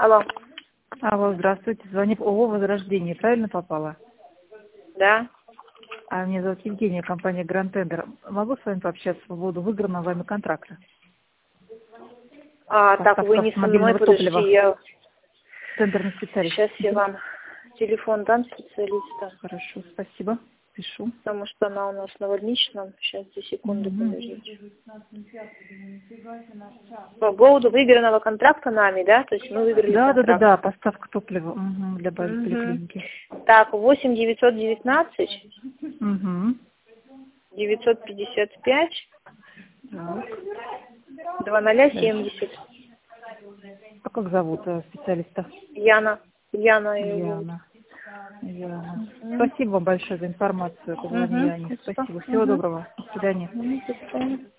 Алло. Алло, здравствуйте. Звоню по ООО «Возрождение». Правильно попала? Да. Меня зовут Евгения, компания «Гранд Тендер». Могу с вами пообщаться по поводу выигранного вами контракта? Так, вы не со мной, подожди, я... Тендерный специалист. Сейчас я вам телефон дам специалиста. Хорошо, спасибо. Пишу. Потому что она у нас на больничном. Сейчас, 2 секунды, подождите. По поводу выигранного контракта нами, да? То есть мы выиграли контракт. Да, поставка топлива для поликлиники. Так, 8 919 Угу. 955 Так. 2070. А как зовут специалиста? Яна. Яна её зовут. Яна. Спасибо вам большое за информацию. Позвонили Яне. Спасибо. Всего доброго. До свидания. До свидания.